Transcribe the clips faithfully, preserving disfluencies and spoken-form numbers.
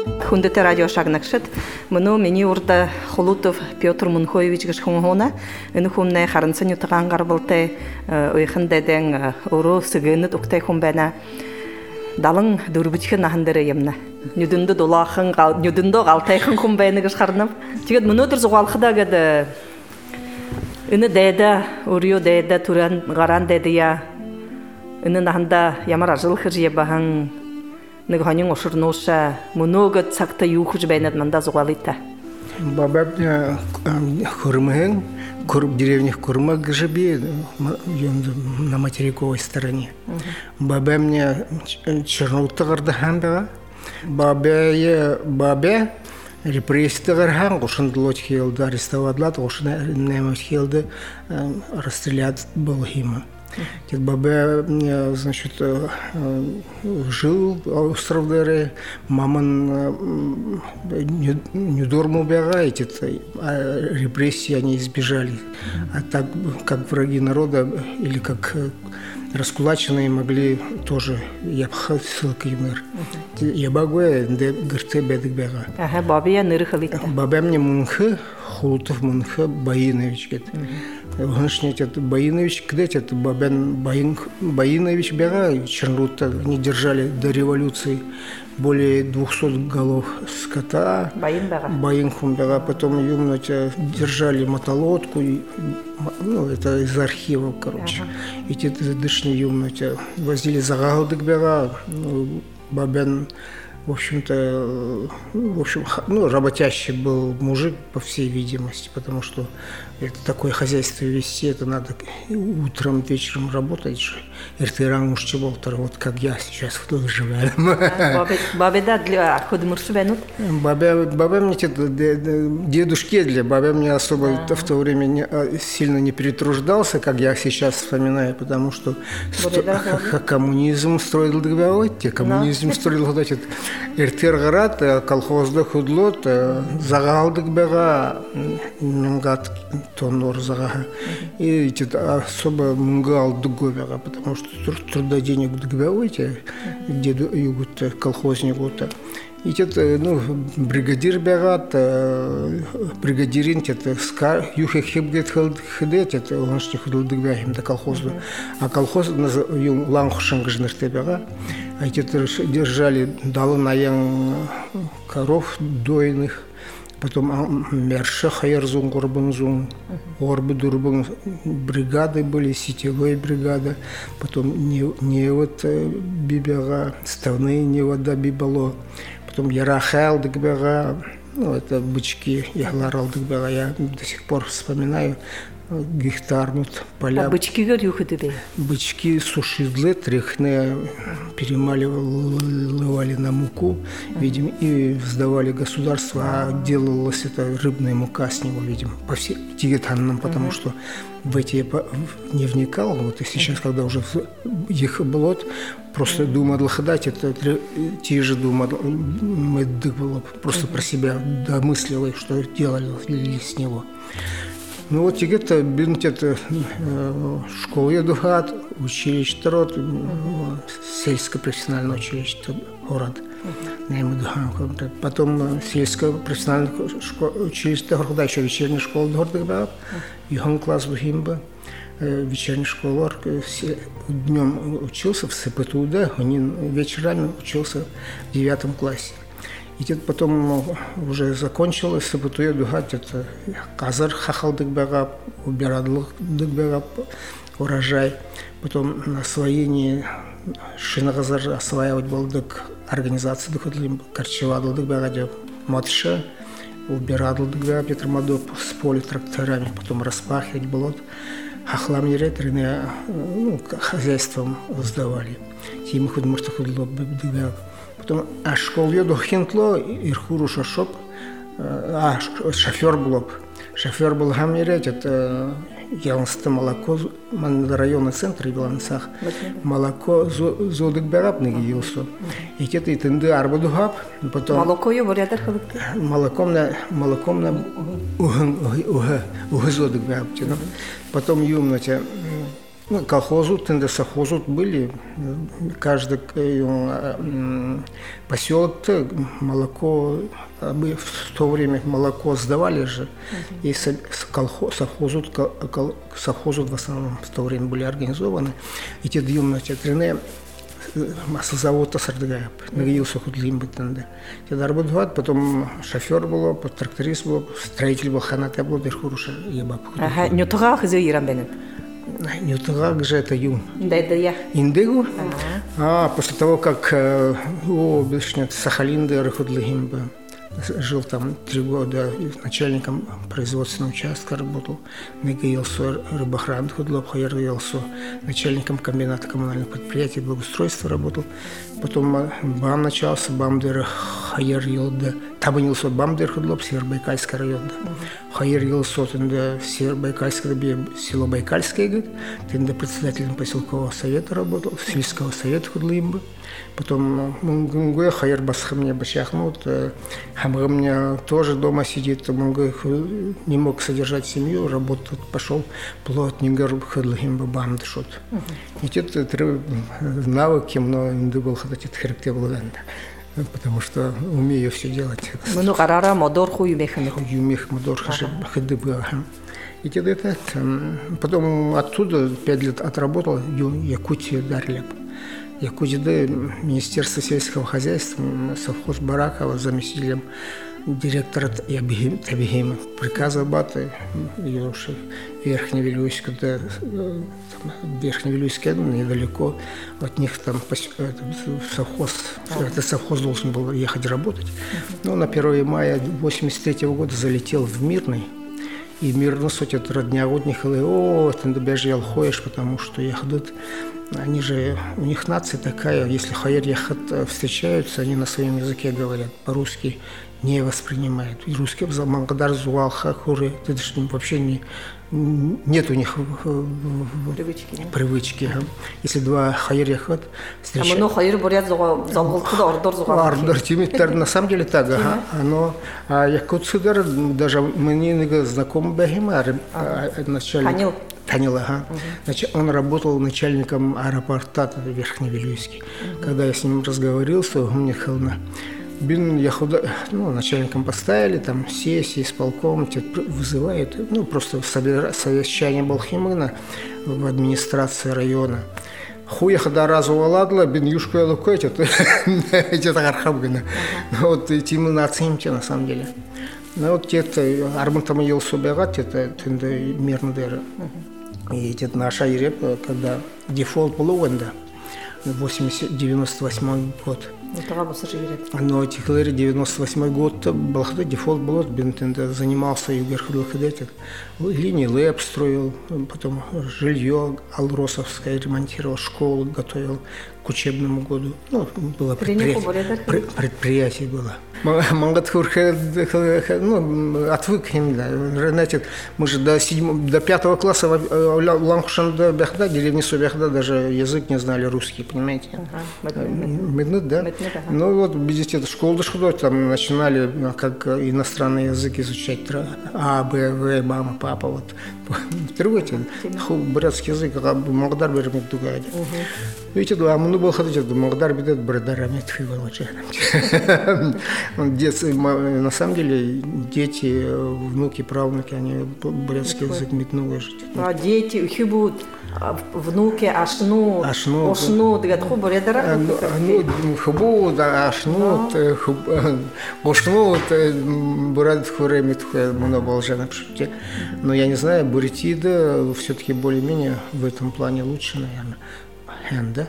Хундете радио шагнакшет. Мыну мени урда Холутов Петр Мунхоевич гышхунгона. Эну хумне харынсын ютаган гарбылты ойхын деден уру сыгыны туктай хумбена. Далың дурбучхын ахындыры емна. Нюдынды долахын, нюдынды галтайхын хумбена гышхарнам. Тигет мыну дыр зугалхыда гады. Ыны дәйді, урио дәйді, туран гаран дәйді я. Ыны нахында ямар ажыл хыржие бахан. Нығанын ошырнуша, много цакта юхуж бәйнәд манда зугалыйта. Бабабня Курмын, в деревне Курма Гжеби, на материковой стороне. Бабабня Чернута Гардаханбега, бабе бабе репрессия Гархан, ошын длот хилды, арестовадлат, ошын немет хилды, расстрелят был хима. Дед Бабе, значит, жил в Островдере, маман не дурму бегает, а репрессии они избежали. А так, как враги народа или как раскулаченные могли тоже, я пхал ссылкой мир. Я багуя, де грте бедик бега. Ага, бабе я нырхалита. Бабе мне мунхы, Холутов мунхы Баинович гет. Гоншнять это Баинович, кдеть это Бабен Баинович бега, Чернута, они держали до революции более двухсот голов скота. Баинхум бега, потом юмнуть держали мотолодку, ну это из архивов, короче. И те дышни юмнуть возили за галдык бега, Бабен. В общем-то, в общем, ну, работящий был мужик, по всей видимости, потому что это такое хозяйство вести, это надо утром, вечером работать же. Иртыран уж чеболтер, вот как я сейчас в живем. Бабе да для ходмурсу бенут? Бабе, бабе мне дедушке для, бабе мне особо в то время не, сильно не перетруждался, как я сейчас вспоминаю, потому что коммунизм строил договор, коммунизм строил вот эти Иртыргарат, колхозда худлот, загалдык бега, мунгат тонор зага. И эти особо мунгал дуговера, потому что трудоденег дуговете, где югут колхозник вот. И это, ну, бригадир бегат, бригадирин, это ска, юхе хибгет хидет, это он что ходил дуговем до колхоза, а колхоз юм ланхушен гжнерте бега. А эти держали дало наян коров дойных, потом мерша хайерзун горбунзун, горбы дурбун бригады были, сетевые бригады, потом не, не вот бибега, ставные не вода бибало, потом ярахал дыгбега, ну это бычки, я гларал дыгбега, я до сих пор вспоминаю. Гектарнут поля. А бычки говорю, ходили? Бычки сушили, тряхны перемаливали на муку, видимо, и сдавали государство, а делалась это рыбная мука с него, видимо, по всем тигетанам, потому что в эти я не вникал, вот и сейчас, когда уже их было, просто думал, ходать, это те же думал, мы было просто про себя домыслил, что делали с него. Ну вот где-то бинтет школу едугат, училище род, сельское профессиональное училище город. Потом сельское профессиональное училище город, еще вечерняя школа города, юхан класс в Химба, вечерняя школа, днем учился в СПТУД, вечерами учился в девятом классе. И потом уже закончилось, сабатуя дугать, это казар хахалдык бега, убирадлык бега, урожай. Потом на освоении шинагазар осваивать балдык организации дыхадлим, корчевадлык бега, матша, убирадлык бега, Петромадоп с поля тракторами, потом распахивать болот. Хахлам неретренные, ну, хозяйством сдавали. Тем худ может худло бега. Потом, а школ еду хинтло, ирхуру шашоп, а шофер был, шофер был гаммерет, это ялнсты молоко, на районный центр и балансах, молоко зодык берапный гиелсо. И это и тенды арбаду гап, потом. Молоко его рядом халыпты. Молоком на молоком на уга уга зодык берапти, ну. Потом юмнате. Ну, колхозу, тенде совхозу были, каждый поселок-то молоко, в то время молоко сдавали же, uh-huh. и колхоз, совхозу, кол, совхозу в основном в то время были организованы. И те дюймы, те трене, маслозавод сардагая, нагрелся худлим бытында. Те работают, потом шофер был, тракторист был, строитель был, ханат был, даже хороший ебаб. Ага, не туда хозяин бенет. Не туда, где это юм. Да, да, я. Индигу. А после того, как о, бешнет Сахалин, да, рыхудлигим бы. Жил там три года начальником производственного участка работал, Нагиелсо рыбохран худлоб, Хайерелсо начальником комбината коммунальных предприятий благоустройства работал. Потом БАМ начался, БАМДер Хайерелда, Табанилсо БАМДер худлоб, Северобайкальский район. Хайерелсо, тенда Северобайкальское, село Байкальское, говорит, тенда председателем поселкового совета работал, сельского совета худлимба. Потом Мунгуя Хайер Басхамня Бачахмут, Хамгамня тоже дома сидит, Мунгуя не мог содержать семью, работать пошел плотником Хадлахим Бабам Дшот. И это навыки, но не был ходить характер Владанда, потому что умею все делать. Ну, карара модор хуюмехами. Хуюмех модор хадыбы. И это потом оттуда пять лет отработал Якутию Дарлеп. Якутия, Министерство сельского хозяйства, совхоз Баракова, заместителем директора Табихима, приказа Баты, Верхневилюйска, Верхневилюйска, недалеко от них там совхоз, это совхоз должен был ехать работать. Но на первое мая восемьдесят третьего года залетел в Мирный, и Мирный сотит родня водних, и о, ты добежал ходишь, потому что ехать. Они же, у них нация такая, если хайер яхат встречаются, они на своем языке говорят, по-русски не воспринимают. И русский в Мангадар, Зуалха, Хуры, это же вообще не, нет у них привычки. привычки. Если два хайер яхат встречаются... А много хайер борят за залгалтыда, ордор зуалха. Ордор, тимитар, на самом деле так, ага. Оно, а якутсудар, даже мне знакомый Бахима, начальник... Танил, ага. Uh-huh. Значит, он работал начальником аэропорта Верхневилюйский. Uh-huh. Когда я с ним разговорился, он мне сказал, бин я худа, ну, начальником поставили, там сессии с полком, тебя вызывают, ну, просто совещание Балхимына в администрации района. Хуя хада разу валадла, бин юшку я лукать, это это архабгана. Вот тимы нацимте на самом деле. Ну вот это армантама ел собегат, это тенда мирно дера. И это наша иреп, когда дефолт был уэнда, восемьдесят девяносто восьмой год. Но теперь девяносто восьмой год был дефолт был, бентенда занимался югерхудохедетик, линии ЛЭП строил, потом жилье Алросовское ремонтировал, школу готовил к учебному году. Ну, было предприятие, предприятие было. Мангатхурхе, ну, отвыкнем, да. Знаете, мы же до, седьмого, до пятого класса в Лангшанда Бяхда, деревне Собяхда, даже язык не знали русский, понимаете? Меднут, да? Ну вот, видите, школу дошло, там начинали как иностранный язык изучать. А, Б, В, мама, папа, вот. Трогайте, бурятский язык, Магдар берем дугать. Видите, да, мы был ходить, Магдар бедет, бредарами тхивалача. На самом деле дети, внуки, правнуки, они бурятский язык метнули. А дети, хибут, внуки, ашну, ашну, ошну, дегат хубу редера. Ну, хубу, да, ашну, ошну, бурят хуремит, много волжана пшуте. Но я не знаю, бурятида все-таки более-менее в этом плане лучше, наверное. Да?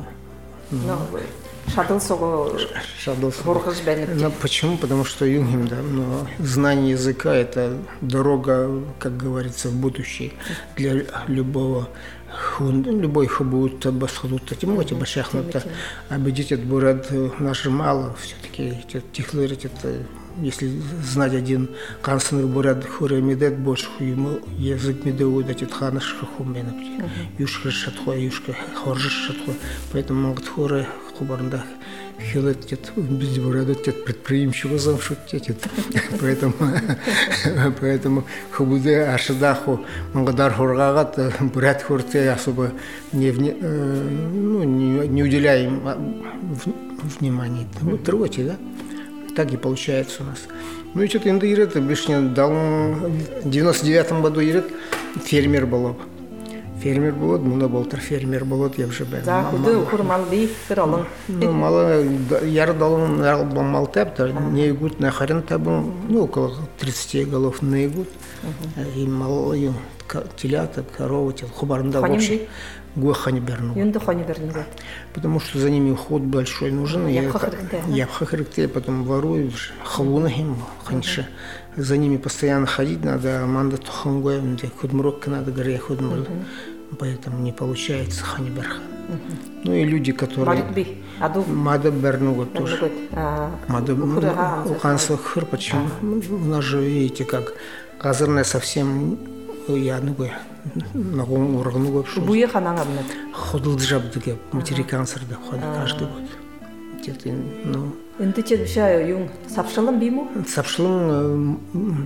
Шадлсого. Шадлсого. Ну, почему? Потому что юнгим, да, но знание языка – это дорога, как говорится, в будущее для любого. Любой хубут, басхудут, тимоти, башахнута, обидеть от бурят наше мало, все-таки тихлырить это. Если знать один канцлер бурят хуре медет больше ему язык медеу дать от хана шхумена юшка шатхо юшка хорж шатхо, поэтому могут хуре хубарндах хилет тет без бурада тет предприимчивый замшут тет. Поэтому поэтому хубуде ашдаху мангадар хоргагат бурят хорте особо не ну не, не уделяем внимания. Ну трогайте, да? Так и получается у нас. Ну и что-то инда ирет, обычно дал в девяносто девятом году ирет фермер был. Фермер был, муна болтер фермер был, я уже был. Да, худы хурмал би, кыралың. Ну мало, яр далым был мал тапта, не гуд на харин табу, ну около тридцати голов не гуд. И мало ю телята, корова, тел хубарында вообще. Гуахани берну. Юнда хани берну. Потому что за ними уход большой нужен. Я хахрикте. Я хахрикте, потом ворую, халуна хим, ханьше. За ними постоянно ходить надо, манда тухангуя, где худмрок надо, горе худмрок. Поэтому не получается хани берха. Ну и люди, которые... Мадби, аду. Мада берну тоже. Мада уханса хыр, почему? У нас же, видите, как казарная совсем... Я ну бы на уровне вообще. Буя ханан абнет. Ходил джабдыге, материкансер да ходил каждый год. Где-то, ну. Инты чедвшая юн сапшалым биму? Сапшалым,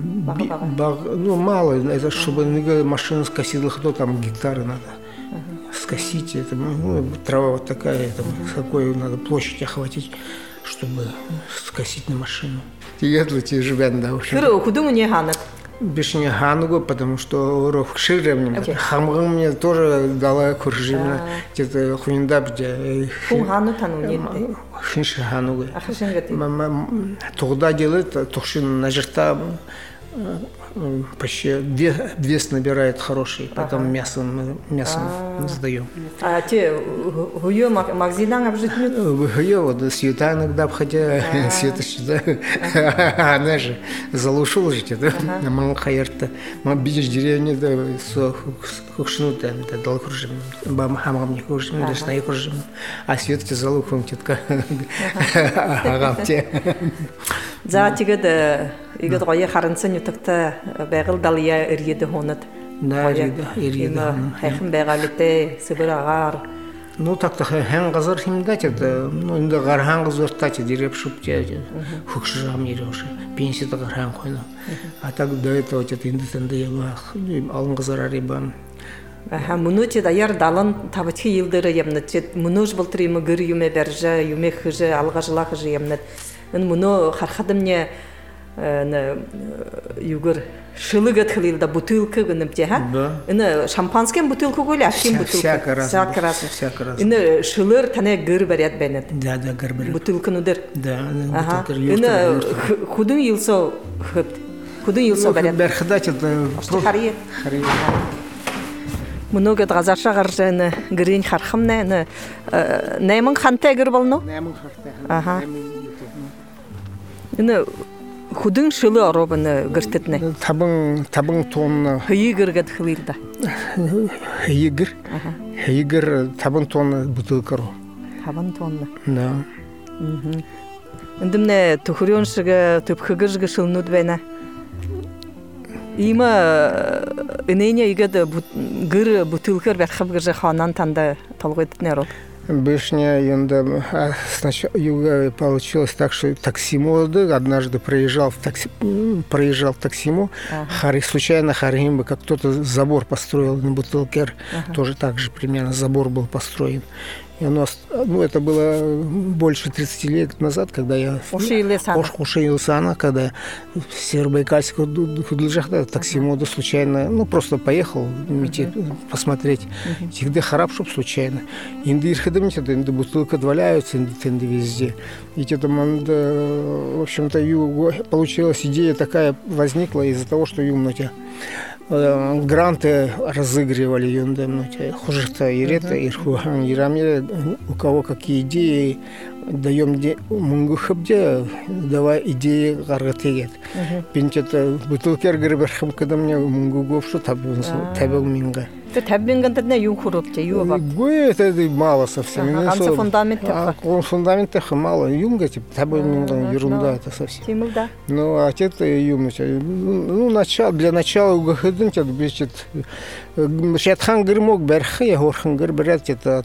ну мало, это чтобы машину скосить, кто там гектары надо скосить, это ну трава вот такая, это какой надо площадь охватить, чтобы скосить на машину. Тиетлы те живят, да, в общем. Кыры куду мне ханат? Бешне хануго, потому что урок ширем. Хамгам мне тоже дала куржина, где-то хуиндаб, где. Хун хану тану нет. Хинши хануго. А хинши гати. Мама тогда делает, тухшин на жерта почти вес набирает хороший, потом мясо мясо сдаем. А те хуё магазинан обжитнют? Хуё вот света иногда обходя, света сюда, она же залушила же это, мама хаерта, мама видишь деревню да с хушнута, да дал кружим, бам хамам не кружим, лишь на кружим, а свет те залухом тетка, агамте. За тигед игед гая харынсын ютакта бегыл далия иргеде хонат. Да, иргеде. Хайхын бегалите сыбырагар. Ну так-то хэн газар химдать это, ну инда гархан газар тати диреп шупте, хукшам ерёши, пенсия-то гархан хойна. А так до этого это инда тенда ябах, алын газар арибан. Ха мунучи да яр далан табачи йылдыры ямнат, мунуш былтыр юмы гыр юме берже, юме хыжы, алгажыла хыжы ямнат. Муну хархадымне югыр шылыгат хылилда бутылка гынымте ха. Ины шампанский бутылка гойла, ашим бутылка. Всяко раз. Всяко раз. Всяко раз. Ины шылыр тане гыр берет бенет. Да, да, гыр берет. Бутылка нудыр. Да, бутылка. Ины худун йылсо хып. Худун йылсо берет. Берхдать это харие. Харие. Много газарша гаржаны грин хархымны. Наймын ханте гыр болну? Наймын ханте. Ага. Ины худың шылы аробыны гыртытны. Табын табын тонна. Хыйгыргат хылилда. Хыйгыр. Хыйгыр табын тонна бутылка ро. Табын тонна. Да. Мм. Индимне тухурёншыга төпхыгыржыга шылнуд бена. Има инене игед гыр бутылкар берхабгыржы ханан танда талгытны ро. Бешня янда сначала получилось так, что таксимо однажды проезжал в такси, проезжал в таксимо, ага. Хари случайно Харим, как кто-то забор построил на Бутылкер, ага. Тоже так же примерно забор был построен. И оно, ну, это было больше тридцати лет назад, когда я ушил когда в Северобайкальских худлыжах, да, таксимоду случайно, ну, просто поехал uh-huh. посмотреть. Всегда uh-huh. харап, чтоб случайно. Инды ирхадамить, это инды бутылка дваляются, инды везде. И это, в общем-то, получилась идея такая, возникла из-за того, что юмнутя. Гранты разыгрывали юндем, хуже-то и рета, и хухан, и рамир, у кого какие идеи, даем мунгу хабде, давай идеи гаргатегет. Пинчета бутылкер гриберхам, когда мне мунгу говшу табил минга. Ты табингантадна юн хурупте, юба. Гуя это мало совсем. Анса фундамент А фундамент теха мало. Юнга типа табинган ерунда это совсем. Тимылда. Ну а это юмно. Ну начало для начала угахидын тет бечет. Шатхан гырмок берхи я горхан гыр берет это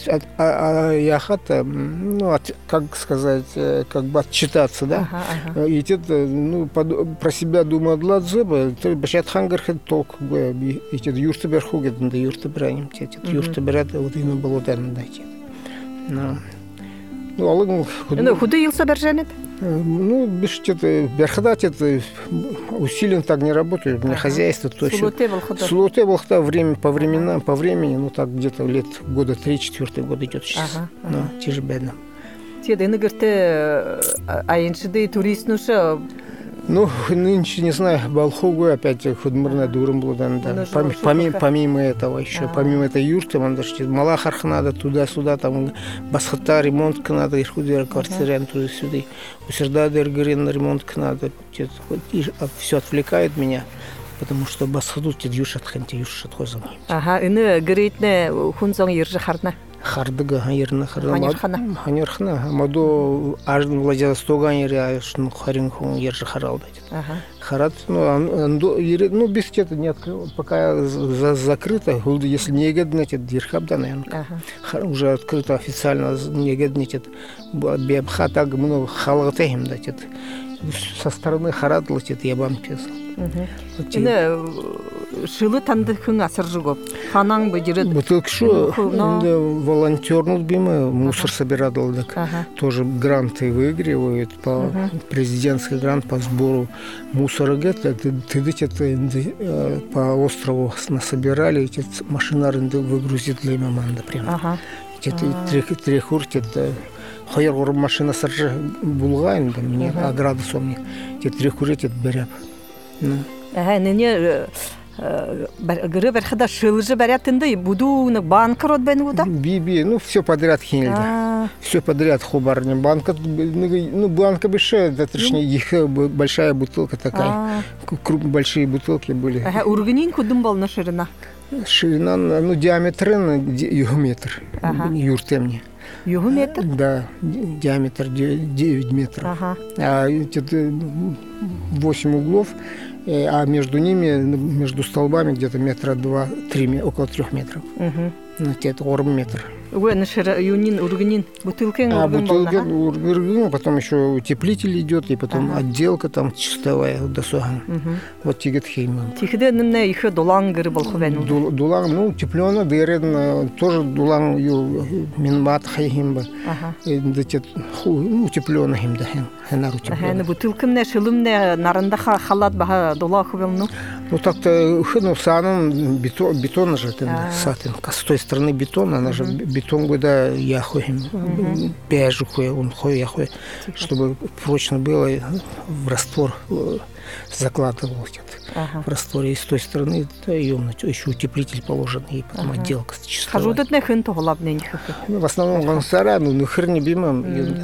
я хата ну как сказать как бы отчитаться, да. И это ну про себя думать ладзеба. Шатхан гырхи толк и это юрта берху да юрта браним тет юрта берет вот именно было там дать. Ну ну алын ну худы елса берженет. Ну, без это берхадать это усиленно так не работает. У меня хозяйство точно. Слоте был время по временам, по времени, ну так где-то лет года три, четвертый год идет сейчас. Ну, те же бедно. Те да иногда айншиды турист нуша. Ну, нынче, не знаю, Балхогу опять худмырная дуром было, да. Помимо, помимо этого еще, а-а-а. Помимо этой юрты, man даже Малахарх надо туда-сюда, там Басхата ремонтка надо, и худер квартирен туда-сюда, усерда дергерин ремонтка надо, и все отвлекает меня. Потому что Басхату те юшат ханте юшат хозам. Ага, ине грейтне хунзон иржи харна. Хардыга хайырна харна. Ханерхана. Ханерхана. Мадо ажн Владивостога иря шну харин хон иржи харалда. Ага. Харат, ну, ну без это не открыл, пока закрыто, если не геднет, это дирхабда, наверное. Ага. Уже открыто официально не геднет, это бебха так много халатехим дать, это со стороны харат летит, я вам писал. Ине шилы танды хын асыр жугоп. Ханан бы дирет. Бутылка шо, волонтернул бима, мусор собирал, тоже гранты выигрывают по президентский грант по сбору мусора где-то. Ты это по острову насобирали, эти машинары выгрузить для маманда прямо. Эти три хурти это хайр гор машина саржа булгайн да мне ограда сомни. Эти три хурти береп. Ага, не гры берхада шылжы берятынды буду банкрот бен уда. Би-би, ну все подряд хинельда. Все подряд хубарни. Банка, ну банка большая, да точнее их большая бутылка такая. Круг большие бутылки были. Ага, урганин кудым был на ширина. Ширина, ну диаметр на югометр. Юрте мне. Югометр? Да, диаметр девять метров. Ага. А это восемь углов, а между ними, между столбами где-то метра два-три, около трех метров. Угу. Ну, это орм метр. Ой, на юнин, урганин, бутылка. А бутылка, урган, потом еще утеплитель идет, и потом ага. Отделка там чистовая, досуга. Угу. Вот тигет хейман. Тихде немне еще дулан гры был хвен. Дулан, ну теплено, дырен, тоже дулан ю минмат хайхимба. Ага. Да те утеплено химда хен, хенар утеплено. Ага, бутылка не шилумне наранда халат баха дула хвелну. Ну так-то хну санан бетон, бетон же сатин, с той стороны бетон, она же бетон года я хуем, бежу хуя, он хуя я хуя, чтобы прочно было, в раствор закладывал ага. В растворе. И с той стороны еще утеплитель положен, и потом ага. Отделка чистая. Хожу тут не хынто главное. В основном гонсара, ну нахер не бимам.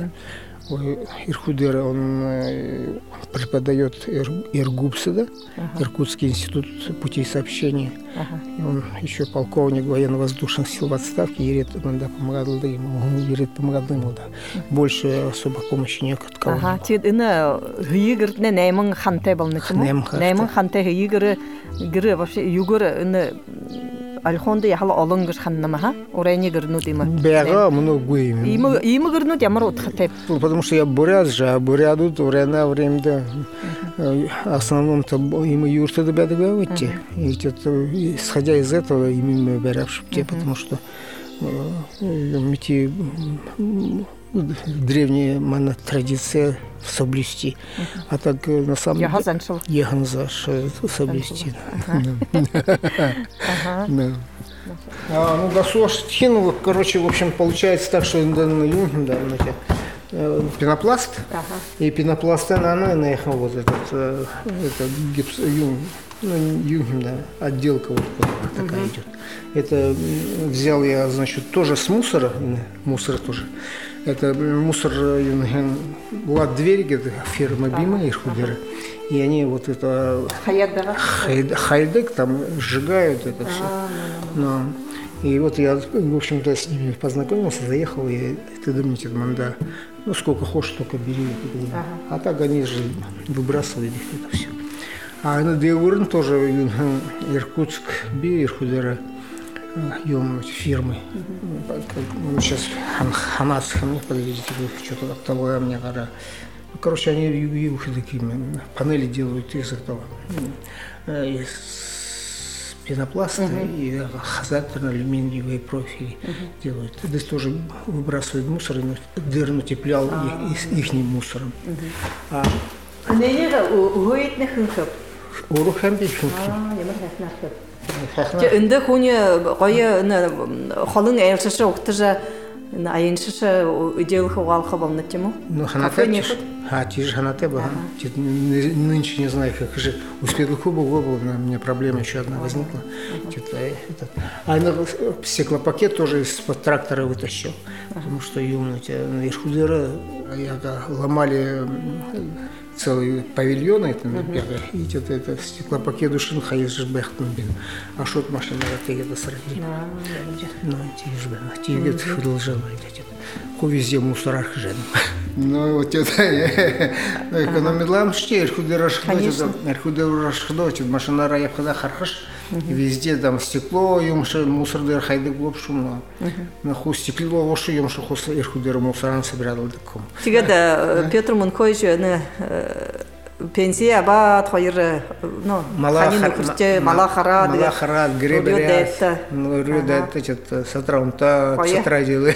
Ирхудер, он преподает Иргупсе, да? Ага. Иркутский институт путей сообщения. Ага. Он еще полковник военно-воздушных сил в отставке, Ерет, да, помогал ему, Ерет помогал ему, да. Больше особо помощи нет от кого. Ага, тед ина гигр не найман ханте был на чему? Найман ханте гигр, гигр вообще югр ина Альхонда яхала алынгыш ханнама, ха? Урайне гырну дима. Бега много гуим. Има има гырну ямарот хатеп. Потому что я бурят же, а буряду то время время да. Основном-то има юрта да беда выйти. И это исходя из этого именно беравши те, потому что эти древние мана традиции соблюсти, а так на самом деле еханза соблюсти. А, ну, досуштину, короче, в общем, получается так, что да, пенопласт, ага. И пенопласт, она наехал вот этот, этот гипс, юн, ну, юн, да, отделка вот такая угу. Идет. Это взял я, значит, тоже с мусора, мусор тоже. Это мусор, была дверь где-то, фирма Бима, их худеры. И они вот это хайдек там сжигают это все. Но, и вот я, в общем-то, с ними познакомился, заехал, и ты думаете, манда, ну сколько хочешь, только бери. Ага. А так они же выбрасывают их это все. А на Деурн тоже Иркутск, Би, Иркудера, фирмы. Угу. Сейчас Ханас, подвезите, что-то от того, мне говорят. Короче, они юбки такие, панели делают из этого, из пенопласта uh-huh. и хазатерно-алюминиевые профили uh-huh. делают. Здесь тоже выбрасывают мусор, дырну теплял uh-huh. их, их мусором. А неге уйт не хынхып? Урух hem bir хынхып. А, немер хахнахып. Инде хуне гая халын элшеше октыжа айыншышы идеал хавалха болнатему. Ну ханатэ. А, тиже ханатэ ба. Нынче не знаю, как же успел кубу голову, у меня проблема еще одна возникла. А стеклопакет тоже из-под трактора вытащил, потому что юмно на Иркудера ломали целые павильоны, это на первое, и это, это стеклопакет душин хаезжи бехтен бин, а шот машина это сради. Ну, тиже бен, тиге продолжала идти. Ко везде мусорах жен. Ну вот это, ну экономидлам что, Иркудера шхдот, Иркудера шхдот, машина рая когда хархаш. Везде там стекло, юмши мусордер хайдык лопшум, на ху стекло лоши юмши хус Иркудера мусоран собирал таком. Тигада Петр Мунхойевич на пенсия ба твоир, ну ханин курте малахара, малахара, греберяс, ну рюдет, это сатраунта, сатрадилы,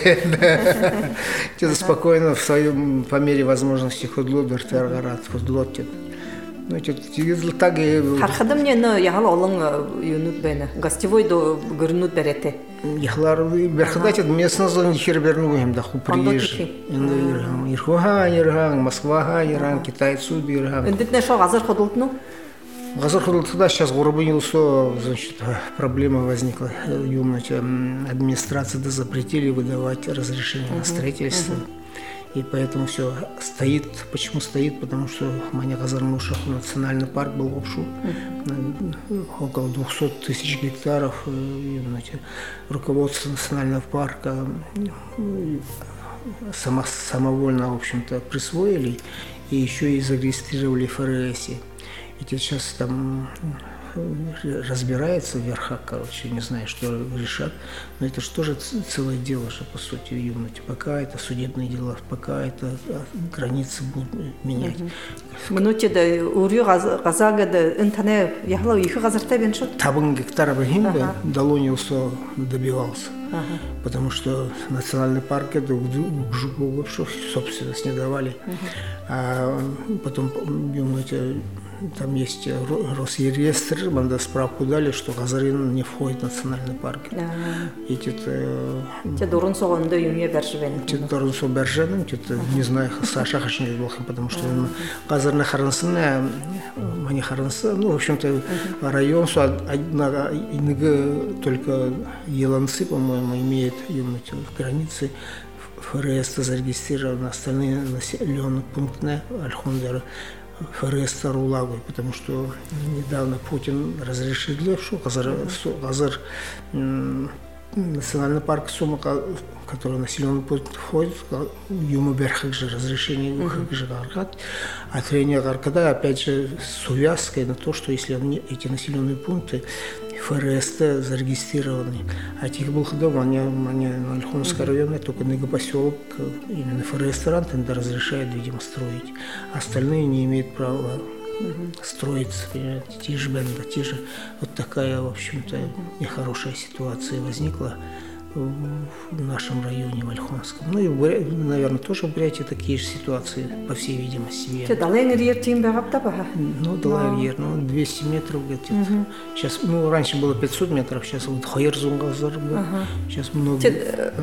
это спокойно в своем по мере возможности худлодер тергарат, худлотет. Ну, это так и... Хархадам не, но я гала олан юнут бена. Гостевой до гырнут берете. Яхлар берхадать местно зон хер бернуем, да ху приезжий. Ирхуга, Ирган, Москва, Иран, Китай, Суд, Ирган. Эндит не шо газар ходултну? Газар ходултну, сейчас Гурбанилсо, значит, проблема возникла. Юмнуть, администрация запретили выдавать разрешение на строительство. И поэтому все стоит. Почему стоит? Потому что Маня Казарнушах национальный парк был обшу, mm-hmm. около двухсот тысяч гектаров. И, знаете, руководство национального парка само, самовольно, в общем-то, присвоили и еще и зарегистрировали в ФРС. И сейчас там разбирается в верхах, короче, не знаю, что решат. Но это же тоже целое дело же, по сути, юнуть. Пока это судебные дела, пока это границы будут менять. Минуте да урю газага да интернет яхла их газарта бен шот. Табун гектаров гимба Долонился добивался. Ага. Потому что национальный парк это вообще собственность не давали. Ага. А потом, думаете, там есть Росреестр, манда справку дали, что Газарин не входит в национальный парк. И это... Те дурун соғанда юме бәржібен. Те дурун соғ бәржібен, не знаю, Саша хашин болхим, потому что Газарна харансына, мани харансы, ну, в общем-то, район, только Еланцы, по-моему, имеет границы. ФРС зарегистрирован, остальные населенные пункты Альхондера ФРС Тарулагой, потому что недавно Путин разрешил, что Газар, Газар национальный парк Сума, который населенный пункт входит, ему берхак же разрешение выхак же гаргат, а тренер гаргада опять же с увязкой на то, что если они, эти населенные пункты ФРС зарегистрированы, а тех был дома, они, они на Ольхонском районе, только на поселок именно ФРС Тарантен разрешает, видимо, строить, остальные не имеют права строиться, понимаете, те же бенда, те же, вот такая, в общем-то, нехорошая ситуация возникла в нашем районе, в Ольхонском. Ну и, наверное, тоже в Бурятии такие же ситуации, по всей видимости. Что, далее тем бегап-то? Ну, далее, ну, двести метров где-то. Угу. Сейчас, ну, раньше было пятьсот метров, сейчас вот Хайерзунгазар был, ага. Сейчас много.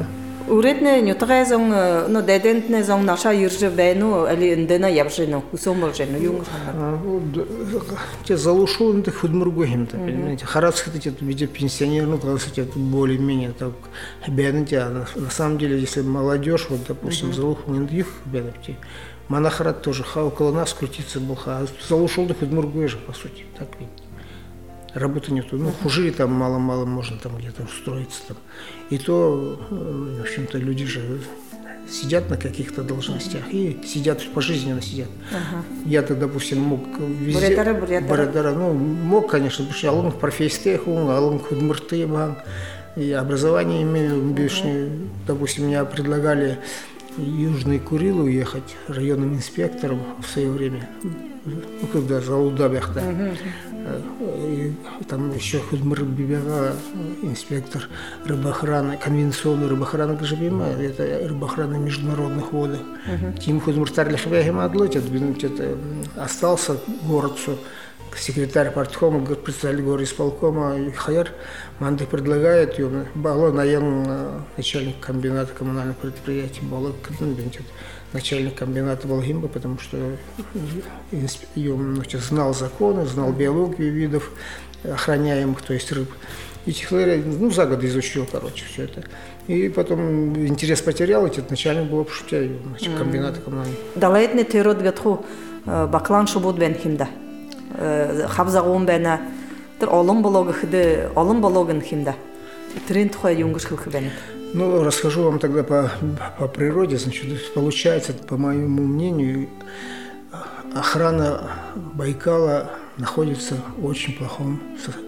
Уретне нютагай зон но дедентне зон наша юрже бену али индена ябжену усоморжену юнгшана. Те залушил это худмургухим-то, понимаете. Харадский это виде пенсионерный класс, это более-менее так беднете, а на самом деле, если молодежь, вот допустим, залушил не их беднете, Манахарат тоже около нас крутится был, а залушил да худмургуешь, по сути, так ведь. Работы нету. Ну, хуже там мало-мало можно там где-то устроиться там. И то, в общем-то, люди же сидят на каких-то должностях и сидят, пожизненно сидят. Ага. Я-то, допустим, мог везде... Буредара, буредара. Буредара, ну, мог, конечно, потому что алын профессия, алын худмурты, и образование имею, ага. Допустим, меня предлагали в Южный Курил уехать районным инспектором в свое время. Ну, когда за Удабяхта. И там еще Худмыр Бибера, инспектор рыбоохраны, конвенционной рыбоохраны Гажабима, это рыбоохрана международных водах. Тим Худмыр Тарлихвяхим Адлотит, остался городцу, секретарь парткома, председатель горисполкома Хаяр Манды предлагает, ее было наем начальник комбината коммунальных предприятий, было начальник комбината Волгимба, потому что ее знал законы, знал биологию видов охраняемых, то есть рыб. И технология, ну, за год изучил, короче, все это. И потом интерес потерял, и начальник был обшутя, значит, комбината коммунальных. Далеетне тирод ветху баклан шубуд бенхимда. Хабзагон бена, тер олым блога хиде, олым блоган химда. Тренд хой юнгуш хилхбен. Ну, расскажу вам тогда по, по природе. Значит, получается, по моему мнению, охрана Байкала находится в очень плохом,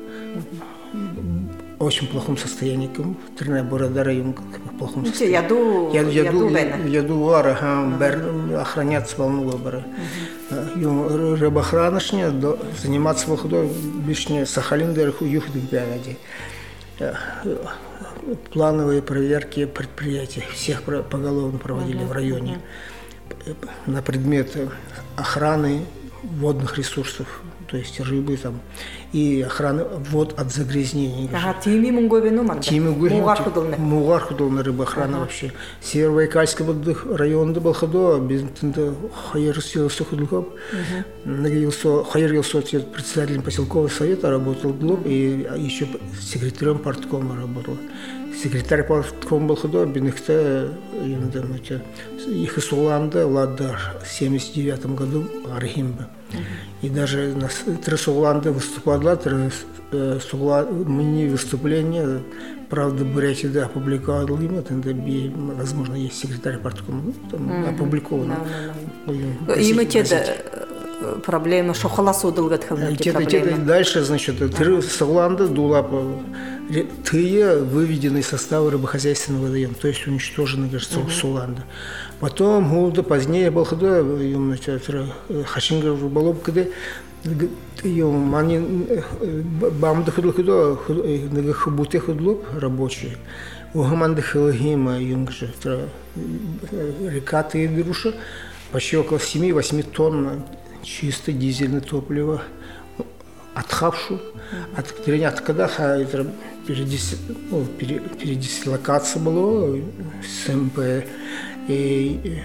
очень плохом состоянии. Трина Буредара юнг в плохом состоянии. Яду, яду, яду, яду вара, охраняться волну выбора. Рыбоохраношня заниматься выходом бишне Сахалин дерху юхдик бягади. Плановые проверки предприятий всех поголовно проводили uh-huh, в районе uh-huh. на предмет охраны водных ресурсов, то есть рыбы там, и охраны вод от загрязнений. Ага, тими мунгобину манда. Тими мугархудолна. Мугархудолна рыбоохрана ага. Вообще. Северо-Байкальский район был ходо, без тында хайер силосо ходулков. Нагиелсо хайер елсо председателем поселкового совета работал глуб и еще секретарем парткома работал. Секретарь парткома был ходо, бинехте их из Уланда, ладно, в семьдесят девятом году Архимба. И даже на Тресуланда выступала, мне выступление, правда, Бурятия да, опубликовал имя, тогда, возможно, есть секретарь парткома, ну, там mm-hmm. опубликовано. No, no, no. Имя те проблема, что холосу долго проблема. Дальше, значит, Тресуланда дула Тыя выведены из состава рыбохозяйственного водоема, то есть уничтожены, кажется, uh-huh. Суланда. Потом, года позднее, был ходой, Хашингар рыболов, когда они бамды ходил ходой, на хабуте ходил рабочие. У команды Хелагима, юнгжи, река Тыдруша, почти около семи-восьми тонн чисто дизельное топливо. Отхавшу, от от когда передислокация была с МП и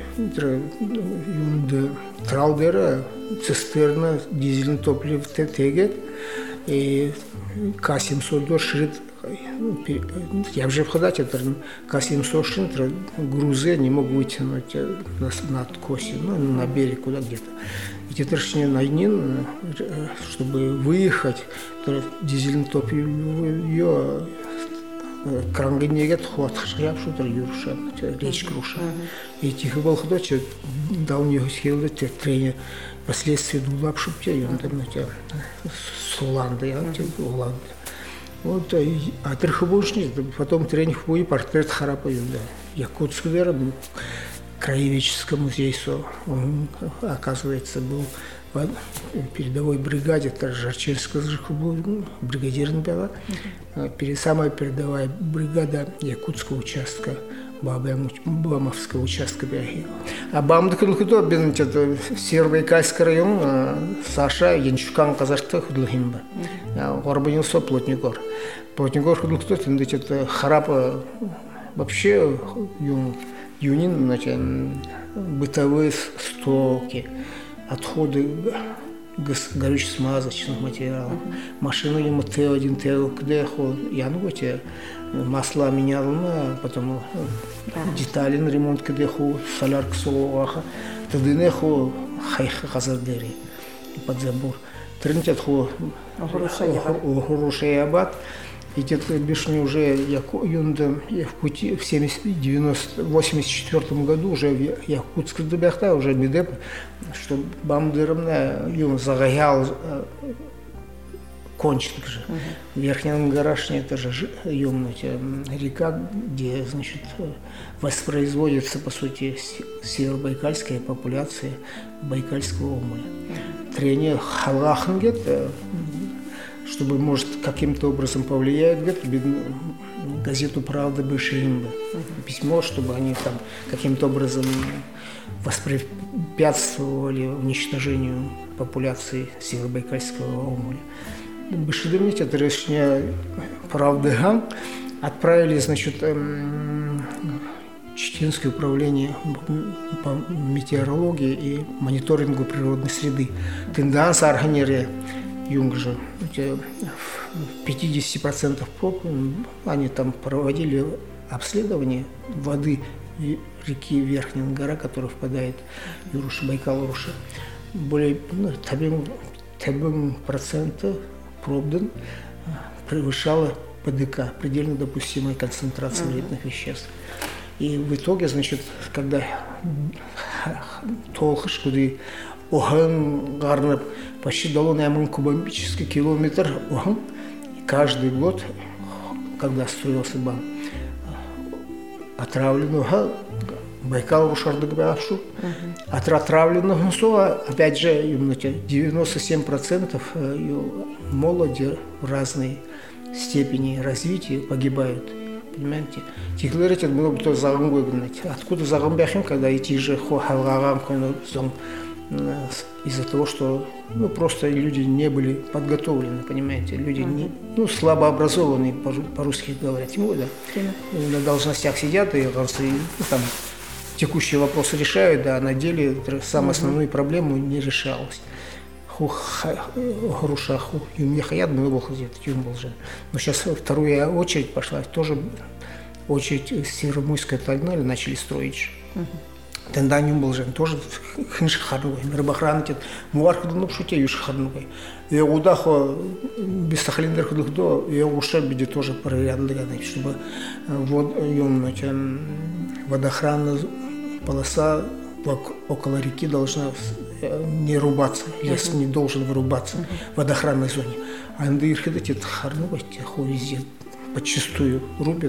Тралдера, цистерна, дизельное топливо ТТГ и К семьсот шрит, я уже входать, это К семьсот шрит, грузы не могут вытянуть на откосе, ну, на берег куда где-то. И теперь найден, чтобы выехать, дизельное топливо ее крангенегет ход шляпшу, юрша, речь круша. И тихо был ходоч, дал мне силы, тренер, последствия дулапшу, и он там на тебя с Уланды, я тебе Уланды. Вот, а трехобушник, потом тренер хуй, портрет Харапа, да, Якутский вера, краеведческий музей, он, оказывается, был в передовой бригаде, это Жарчельская был бригадиром была, uh-huh. самая передовая бригада Якутского участка, Бамовского участка. А Бамдыкылкыто, это Северо-Байкальский район, Саша, Янчукан, Казахстан, Худлахимба. Горбанился Плотнигор. Плотнигор Худлахыто, это Харапа, вообще юн, юнин, значит, бытовые стоки, отходы горюче-смазочных материалов, машины ему Т один, Т два, я ну эти масла менял, потом детали на ремонт, когда ху солярка солоаха, тогда не ху хайха казардери под забор. Тринтят ху хороший абат. И где-то бешеный уже я юнда я в пути в восемьдесят четвёртом году уже в Якутске добягта уже медеп, что бамдырымна юн загаял кончик же. В Верхнем Гарашне это же юн река, где значит воспроизводится по сути северобайкальская популяция байкальского омуля. Трение халахнгет, чтобы, может, каким-то образом повлияет, где-то газету «Правда» Бышимба. Письмо, чтобы они там каким-то образом воспрепятствовали уничтожению популяции северобайкальского омуля. Бышидымните, это решение «Правды» отправили, значит, Читинское управление по метеорологии и мониторингу природной среды. Тенденция организации Юнгжа, в пятьдесят процентов проб они там проводили обследование воды реки Верхняя Гора, которая впадает в Юруша, Байкал-Руша. Более ну, процента пробдан превышала ПДК, предельно допустимая концентрация вредных веществ. И в итоге, значит, когда толхыш, куда охан гарнап почти дало на один кубический километр охан, каждый год, когда строился бам, отравленного Байкал Рушардагбашу, от отравленного Сова, опять же, девяносто семь процентов молоди в разной степени развития погибают. Понимаете? Тихлерите было бы то загон выгнать. Откуда загон бяхим, когда идти же хохалгам, из-за того, что ну, просто люди не были подготовлены, понимаете, люди не, ну, слабо образованные, по-русски говорят, ему, да, на должностях сидят и, и ну, там текущие вопросы решают, да, а на деле самую основную проблему не решалась. Хорошаху, юм ехаят, мы его ходят, юм был же. Но сейчас вторая очередь пошла, тоже очередь Северомойская Тальналь начали строить. Тогда юм был же, тоже хинш харнуй, рыбохранит, муарх ну шуте юш харнуй. И удахо без сахалиндер ходил до, и уша биде тоже проверяли, чтобы вот юм водоохранная полоса около реки должна не рубаться, лес uh-huh. не должен вырубаться uh-huh. в водоохранной зоне. А индырхидати харнувать везде подчистую рубят,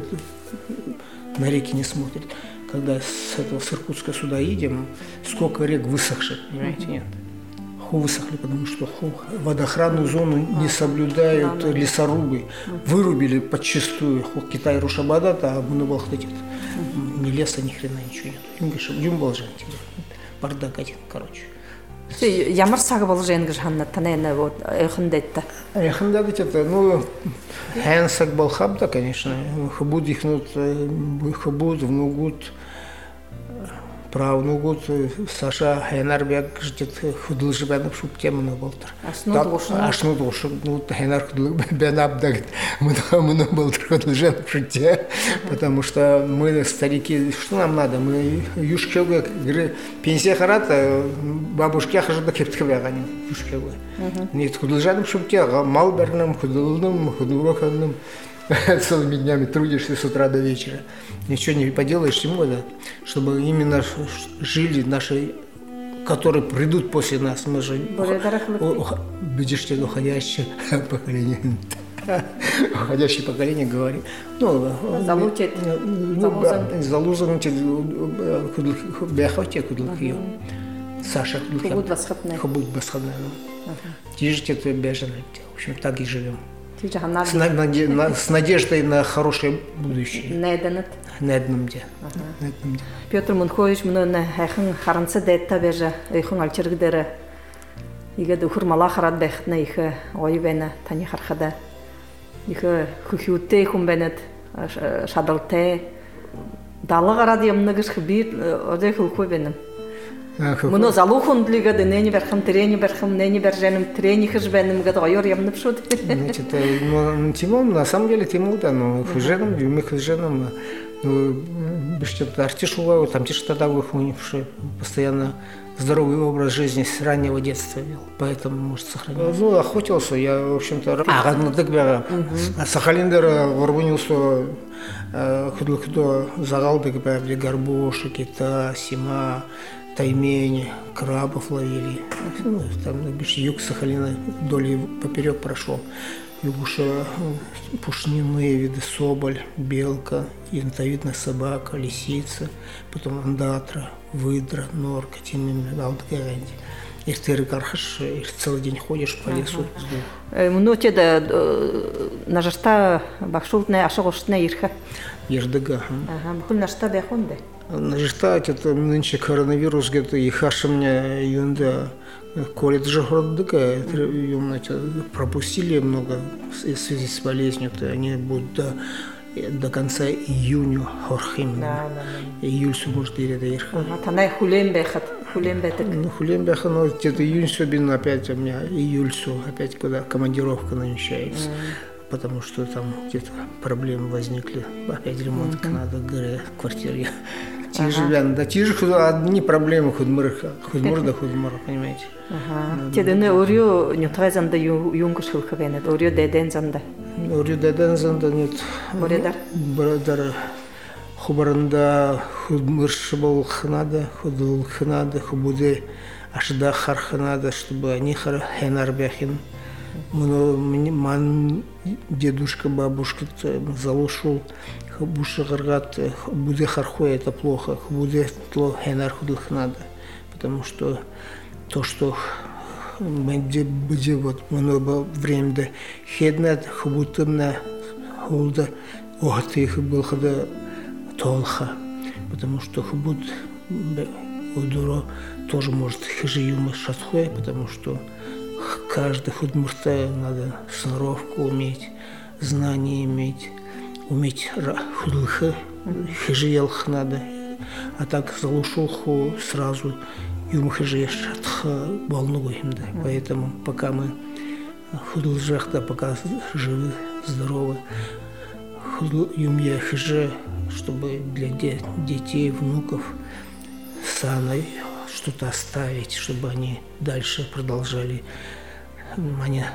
на реки не смотрят. Когда с этого с Иркутска сюда едем, сколько рек высохших, понимаете, нет. Ху высохли, потому что ху водоохранную зону не соблюдают uh-huh. лесорубы. Uh-huh. Вырубили подчистую ху Китай Рушабадата, а Мунабалхтатит. Uh-huh. Ни леса, ни хрена ничего нет. Юм был же, бардак один, короче. Ямар сага бол женгиш ханна танена вот эхндетта. Эхндетта это ну хэнсак был хабда, конечно. Хабуд ихнут хабуд внугут правнугут Саша Хэнарбек ждет худылжбен шуп темно болтер. Ашну душу. Ашну душу. Ну Хэнар худылбен абдагт. Мы мы болтер худылжен шуте, потому что мы старики, что нам надо? Мы юшкега пенсия харата бабушки хажда кептхвягани юшкега. Нет худылжен шуте, малберным худылным худуроханным. Целыми днями трудишься с утра до вечера. Ничего не поделаешь, чему да, чтобы именно жили наши, которые придут после нас. Мы же видишь, уходящее поколение. Уходящее поколение говорит. Ну, залутит. Залузануть бяхоте кудлахию. Саша кудлахию. Хабуд басхабная. Тижите это бежаное. В общем, так и живем. С, наде, на, с надеждой на хорошее будущее. Неденет. Неденемде. Петр Мунхович, мы на хахин харанца детта бежа, ихун альчергдера. Ига духурмала харат бехна их ойбена тани хархада. Их хухюте хумбенет шадалте далы қарады емнігіш хбир одай хылқой бенім. Мұны залу хундлига да нені берхам, трени берхам, нені берженім, трени хыж бенім гады ойор емніп шуд. Значит, ну, Тимон, на самом деле Тимон, да, ну, хыженом, юми хыженом, ну, беште артишула, там тишь тогда выхунивший, постоянно здоровый образ жизни с раннего детства вел, поэтому может сохранить. Ну, охотился, я, в общем-то, а, ну, так бера, Сахалиндер ворвунился, худо-худо загал, так бера, горбуши, кита, сима, таймень, крабов ловили. Ну, там юг Сахалина вдоль поперек прошел. Югуша пушниные виды, соболь, белка, янтовидная собака, лисица, потом андатра, выдра, норка, тимин, алтгаранди. Их ты кархаш, их целый день ходишь по лесу. Ну, тебе на жашта бахшултная, ашогоштная ирха. Еждага. Ага, бахул на жашта бяхонде. На жашта это нынче коронавирус где-то и хашемня юнда. Колледж городка, пропустили много в связи с болезнью-то, они будут до, до конца июня хорхим. Да, да, да. Июль может и это их. Ага, танай хулем бехат, хулем бетек. Ну хулем бехат, но где-то июнь особенно опять у меня июль все опять куда командировка намечается, mm. потому что там где-то проблемы возникли, опять ремонт mm-hmm. надо в квартире. Тижевян, да тижи одни проблемы худмыр, худмыр да худмыр, понимаете? Ага. Тедене орю нютайзанда юнгуш хилхавенет, орю дедензанда. Орю дедензанда нет. Оредар. Брадар хубарында худмыршы был хнада, худул хнада, хубуде ашда хар хнада, чтобы они хар хенар бяхин. Ман дедушка, бабушка залушил. Буша гаргат, буде хархуя это плохо, буде тло хенар худых надо, потому что то, что где где вот много время да хеднат хубутымна хулда охтых был хода толха, потому что хубут удуро тоже может хижиюма шатхуя, потому что каждый худмурта надо сноровку уметь, знания иметь. Уметь худлха, хижиелх надо, а так залушулху сразу юм хижиеш атха волнуем, да. Поэтому пока мы худлжах, да, пока живы, здоровы, юм я хиже, чтобы для детей, внуков саной что-то оставить, чтобы они дальше продолжали. Маня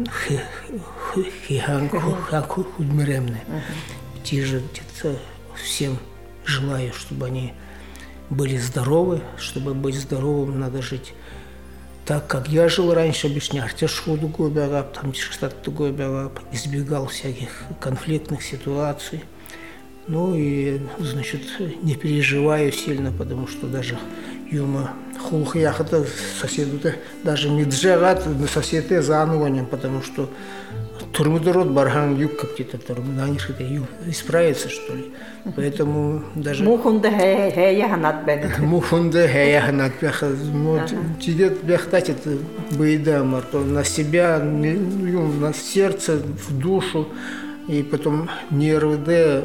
хиганку худмеремны. Тиже всем желаю, чтобы они были здоровы. Чтобы быть здоровым, надо жить так, как я жил раньше. Обычно артешху другой бягап, там штат другой бягап, избегал всяких конфликтных ситуаций. Ну и, значит, не переживаю сильно, потому что даже юма хулх яхата соседу даже миджерат на соседе зануванием, потому что турмудород бархан юг как-то турмуданиш это юг исправится что ли, поэтому даже мухунда хея ханат бенет мухунда хея ханат беха ну тидет бехтать это бейда марто на себя на сердце в душу и потом нервы да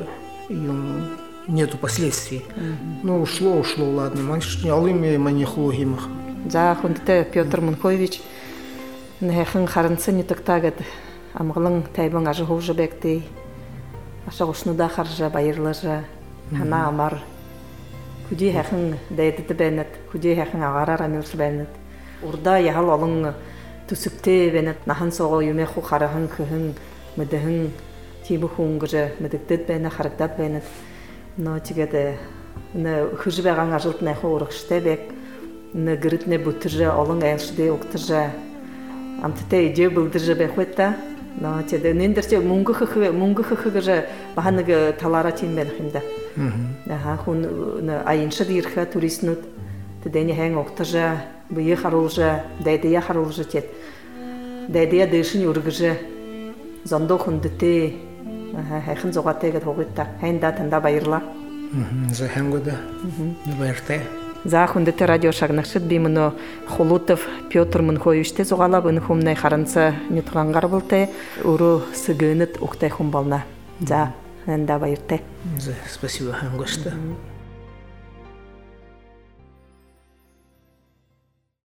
нету последствий. Mm-hmm. Ну, ушло, ушло, ладно. Манш не алыми манихлогимах. За хундте Петр Мунхоевич нехен харынсы не тактагат амглың тайбың ажы хужы бекти. Аша ушнуда харжа байырлажа хана амар. Худи хехен дайдыты бенет, худи хехен агарар амилс бенет. Урда яхал алың түсүкте бенет нахан сого юме ху харахын хын мыдыхын тибу хунгыжы мыдыктыт бенет характат бенет. Но тигеде не хужбеган ажылт не хорыхште бек не грит не бутыржа алың элшде октыржа амтте иде билдирже бехветта но теде нендерче мунгы хы мунгы хыгыжа баханыгы талара тимбен химда аха хун айыншы дирха туристнут тедене хэн октыржа бие харулжа дайдия харулжа тет дайдия дэшин юргыжа зондо хундте хайхан зогатega тогитта хэнда танда баярла за хэнгода баяртай за хундте радио шагнахшыт бимно Холутов Петр Мунхоевичте зогалап өнхумнай харанца нютгангар булте уру сыгынет уктай хумбална за анда байырты. Спасибо, Ангошта.